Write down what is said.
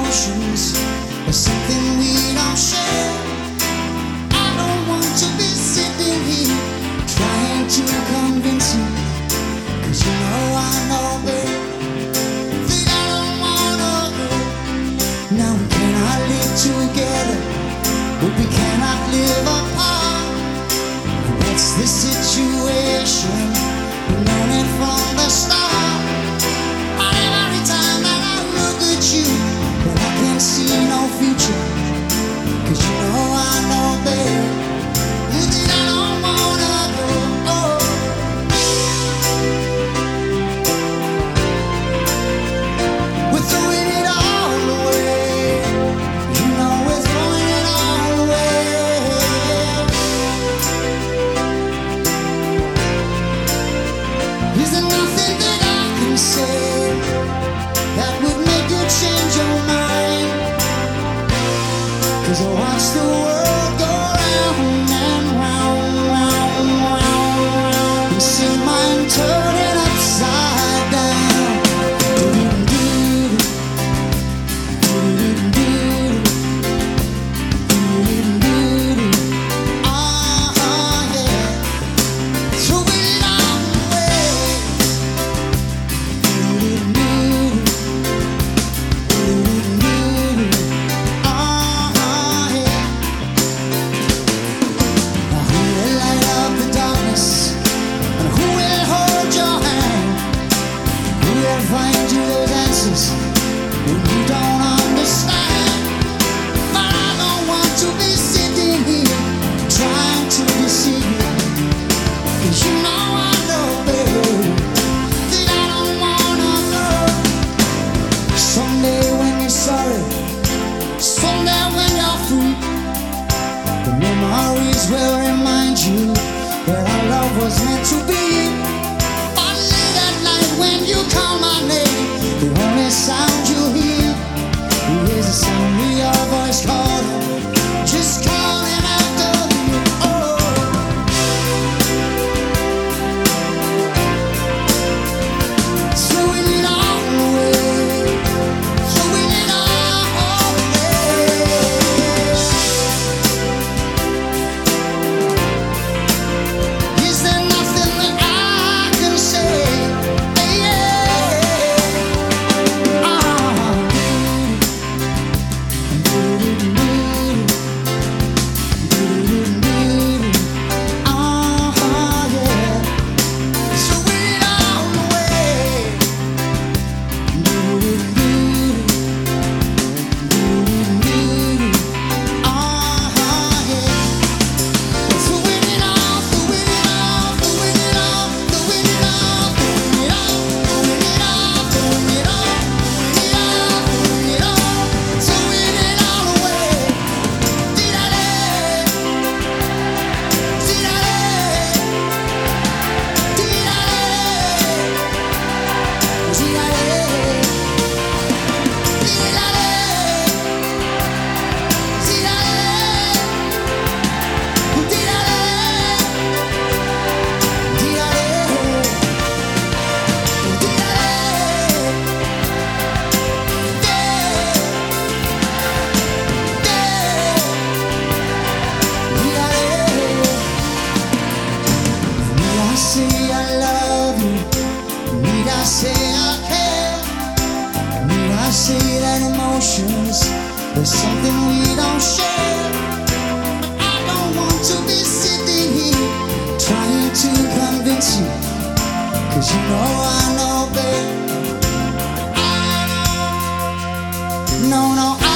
emotions. There's something we don't share. I don't want to be sitting here trying to convince you, 'cause you know, babe, that I don't wanna go. Now we cannot live together, but we cannot live apart. That's the situation, we've known it from the start. But every time that I look at you, but I can't see no future, 'cause you know, babe, that I don't wanna go. We're throwing it all away. You know we're throwing it all away. Is there nothing that I can say that would make you change your mind? 'Cause I watch the world go round and round, round, round, round, and see mine turning upside down. Ah, yeah. Throw it all away. Ah, yeah. Now who will light up the darkness, and who will hold your hand? Who will find you those answers when you don't understand? But I don't want to be sitting here trying to deceive you, 'cause you know, babe, that I don't wanna go. Someday when you're sorry, someday when you're free, the memories will remind you that our love was meant to be. But late at night when you call my name, the only sound you hear is the sound of your voice calling, just calling after you. Oh, throwing it all away, throwing it all away. Is there nothing that I can say? Say I love you, need I say I care? Need I say that emotions, there's something we don't share? I don't want to be sitting here trying to convince you, 'cause you know, babe, I know. No,